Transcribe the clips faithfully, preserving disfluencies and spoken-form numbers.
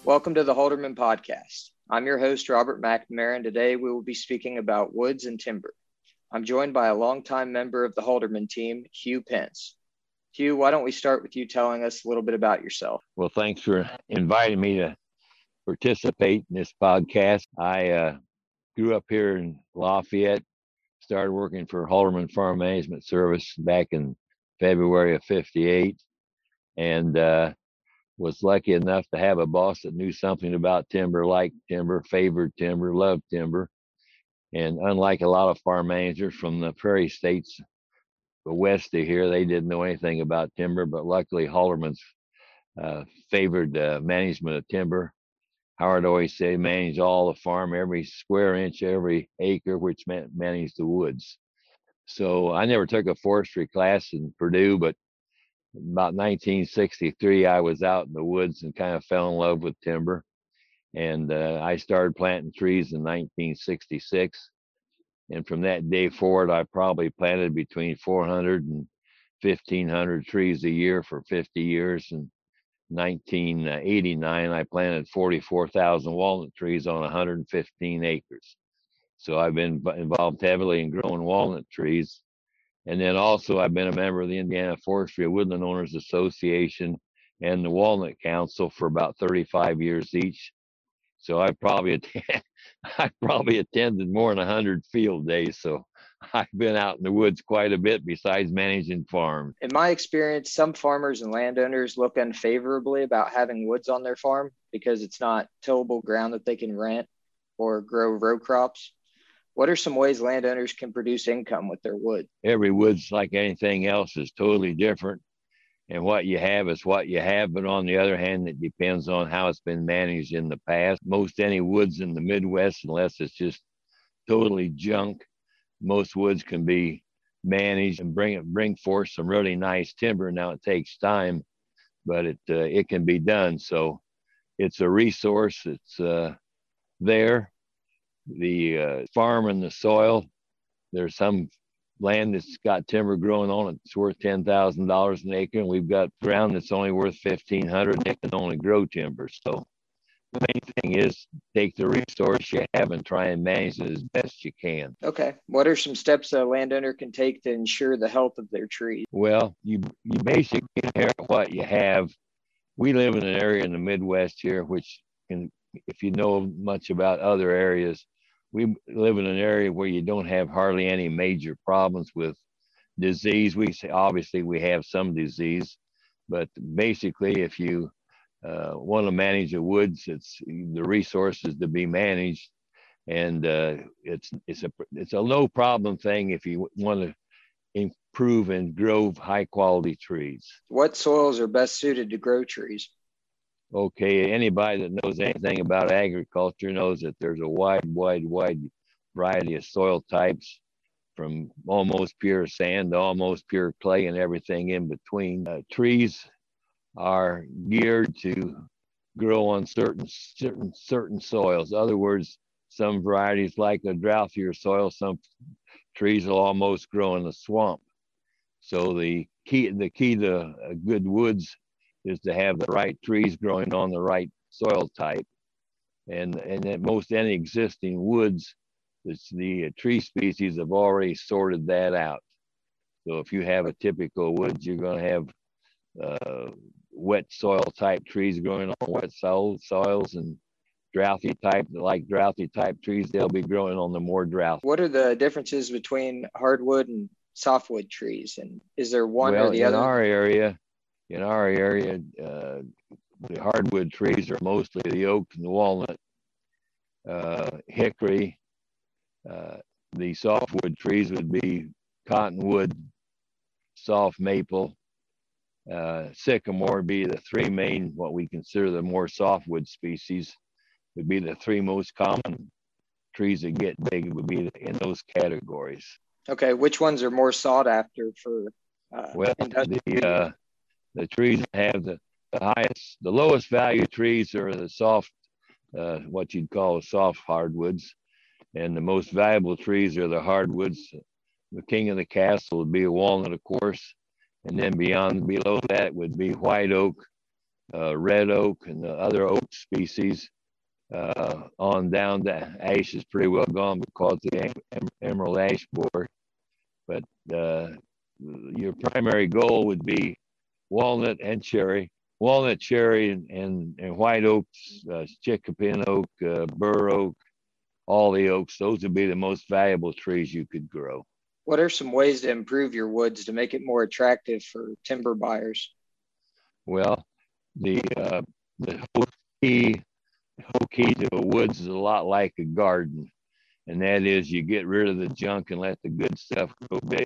Welcome to the Halderman Podcast. I'm your host, Robert McNamara, and today we will be speaking about woods and timber. I'm joined by a longtime member of the Halderman team, Hugh Pence. Hugh, why don't we start with you telling us a little bit about yourself? Well, thanks for inviting me to participate in this podcast. I uh, grew up here in Lafayette, started working for Halderman Farm Management Service back in February of fifty-eight, and uh, was lucky enough to have a boss that knew something about timber, liked timber, favored timber, loved timber. And unlike a lot of farm managers from the prairie states west of here, they didn't know anything about timber, but luckily Halderman's uh, favored uh, management of timber. Howard always said manage all the farm, every square inch, every acre, which meant manage the woods. So I never took a forestry class in Purdue, but about nineteen sixty-three, I was out in the woods and kind of fell in love with timber. And uh, I started planting trees in nineteen sixty-six. And from that day forward, I probably planted between four hundred and fifteen hundred trees a year for fifty years. And nineteen eighty-nine, I planted forty-four thousand walnut trees on one hundred fifteen acres. So I've been involved heavily in growing walnut trees. And then also I've been a member of the Indiana Forestry and Woodland Owners Association and the Walnut Council for about thirty-five years each. So I probably attend, I probably attended more than one hundred field days. So I've been out in the woods quite a bit besides managing farms. In my experience, some farmers and landowners look unfavorably about having woods on their farm because it's not tillable ground that they can rent or grow row crops. What are some ways landowners can produce income with their wood? Every wood's like anything else is totally different. And what you have is what you have. But on the other hand, it depends on how it's been managed in the past. Most any woods in the Midwest, unless it's just totally junk, most woods can be managed and bring bring forth some really nice timber. Now it takes time, but it uh, it can be done. So it's a resource. It's uh, there. The uh, farm and the soil. There's some land that's got timber growing on it. It's worth ten thousand dollars an acre, and we've got ground that's only worth fifteen hundred dollars, and it can only grow timber. So the main thing is take the resource you have and try and manage it as best you can. Okay. What are some steps a landowner can take to ensure the health of their trees? Well, you you basically inherit what you have. We live in an area in the Midwest here, which can, if you know much about other areas, we live in an area where you don't have hardly any major problems with disease. We say obviously we have some disease, but basically if you uh, want to manage the woods, it's the resources to be managed, and uh, it's it's a it's a low problem thing if you want to improve and grow high quality trees. What soils are best suited to grow trees? Okay, anybody that knows anything about agriculture knows that there's a wide, wide, wide variety of soil types, from almost pure sand to almost pure clay and everything in between. Uh, trees are geared to grow on certain certain certain soils. In other words, some varieties like a drouthier soil, some trees will almost grow in a swamp. So the key the key to uh, good woods is to have the right trees growing on the right soil type. And and at most any existing woods, it's the uh, tree species have already sorted that out. So if you have a typical woods, you're going to have uh, wet soil type trees growing on wet soil, soils, and drouthy type, like drouthy type trees, they'll be growing on the more drought. What are the differences between hardwood and softwood trees? And is there one well, or the in other? Our area, in our area, uh, the hardwood trees are mostly the oak and the walnut, uh, hickory. Uh, the softwood trees would be cottonwood, soft maple, uh, sycamore would be the three main, what we consider the more softwood species, would be the three most common trees that get big, would be in those categories. Okay, which ones are more sought after for uh, well, the uh, the trees that have the, the highest, the lowest value trees are the soft, uh, what you'd call soft hardwoods, and the most valuable trees are the hardwoods. The king of the castle would be a walnut, of course, and then beyond, below that would be white oak, uh, red oak and the other oak species. Uh, on down to ash is pretty well gone because of the em- emerald ash borer. But uh, your primary goal would be walnut and cherry. Walnut, cherry, and, and, and white oaks, uh, chickapin oak, uh, bur oak, all the oaks. Those would be the most valuable trees you could grow. What are some ways to improve your woods to make it more attractive for timber buyers? Well, the uh, the whole key The whole key to a woods is a lot like a garden, and that is you get rid of the junk and let the good stuff grow big.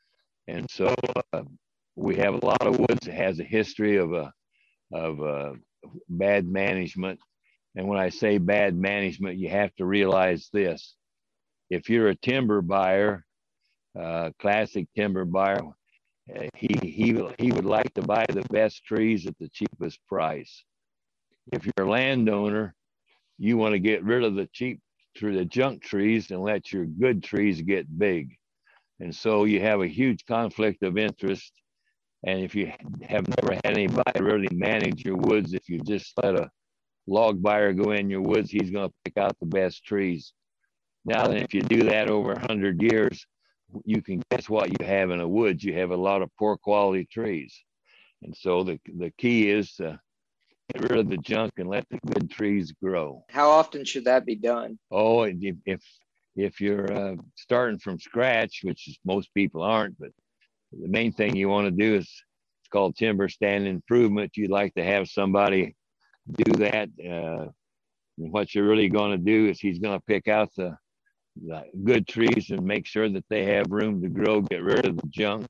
And so uh, we have a lot of woods that has a history of a of uh, bad management. And when I say bad management, you have to realize this: if you're a timber buyer, uh, classic timber buyer, uh, he he he would like to buy the best trees at the cheapest price. If you're a landowner, you want to get rid of the cheap through the junk trees and let your good trees get big. And so you have a huge conflict of interest. And if you have never had anybody really manage your woods, if you just let a log buyer go in your woods, he's going to pick out the best trees. Now, then, if you do that over a hundred years, you can guess what you have in a woods. You have a lot of poor quality trees. And so the, the key is to get rid of the junk and let the good trees grow. How often should that be done? Oh, if if, if you're uh, starting from scratch, which is most people aren't, but the main thing you want to do is it's called timber stand improvement. You'd like to have somebody do that. Uh, and what you're really going to do is he's going to pick out the, the good trees and make sure that they have room to grow, get rid of the junk.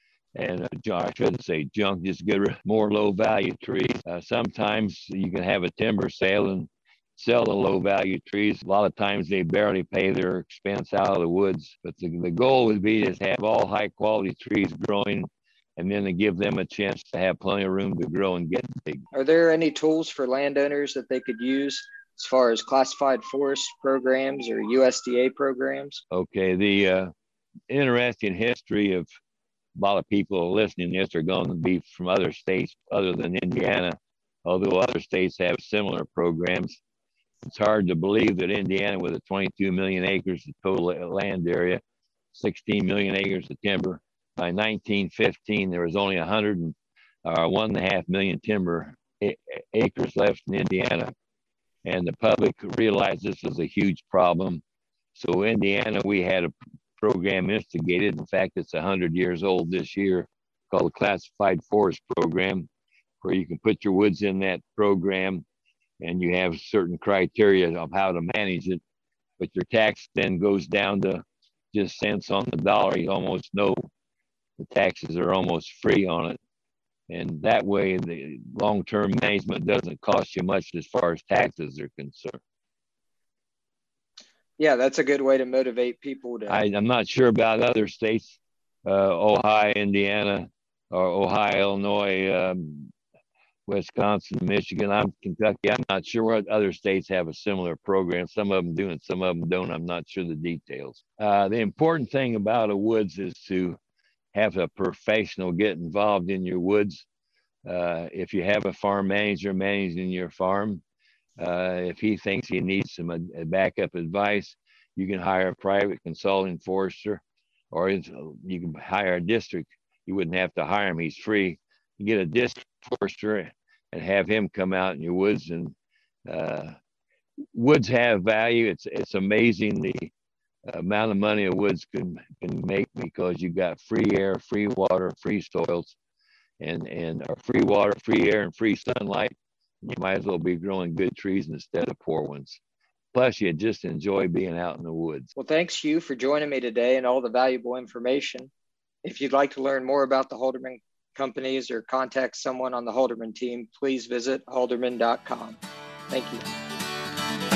And uh, I shouldn't say junk, just get rid of more low value trees. Uh, sometimes you can have a timber sale and sell the low value trees. A lot of times they barely pay their expense out of the woods. But the, the goal would be to have all high quality trees growing and then to give them a chance to have plenty of room to grow and get big. Are there any tools for landowners that they could use as far as classified forest programs or U S D A programs? Okay, the uh, interesting history of a lot of people listening to this are going to be from other states other than Indiana, although other states have similar programs. It's hard to believe that Indiana, with a twenty-two million acres of total land area, sixteen million acres of timber, by nineteen fifteen, there was only one hundred and uh, one and a half million timber a- acres left in Indiana. And the public realized this was a huge problem. So Indiana, we had a program instigated. In fact, it's one hundred years old this year, called the Classified Forest Program, where you can put your woods in that program and you have certain criteria of how to manage it. But your tax then goes down to just cents on the dollar. You almost know the taxes are almost free on it. And that way, the long-term management doesn't cost you much as far as taxes are concerned. Yeah, that's a good way to motivate people to. I, I'm not sure about other states, uh, Ohio, Indiana, or Ohio, Illinois, um, Wisconsin, Michigan. I'm Kentucky. I'm not sure what other states have a similar program. Some of them do and some of them don't. I'm not sure the details. Uh, the important thing about a woods is to have a professional get involved in your woods. Uh, if you have a farm manager managing your farm, uh, if he thinks he needs some uh, backup advice, you can hire a private consulting forester, or you can hire a district. You wouldn't have to hire him. He's free. You get a district forester and have him come out in your woods. And uh, woods have value. It's it's amazing the amount of money a woods can can make, because you got free air, free water, free soils, and and or free water, free air, and free sunlight. You might as well be growing good trees instead of poor ones. Plus, you just enjoy being out in the woods. Well, thanks, Hugh, for joining me today and all the valuable information. If you'd like to learn more about the Halderman companies or contact someone on the Halderman team, please visit halderman dot com. Thank you.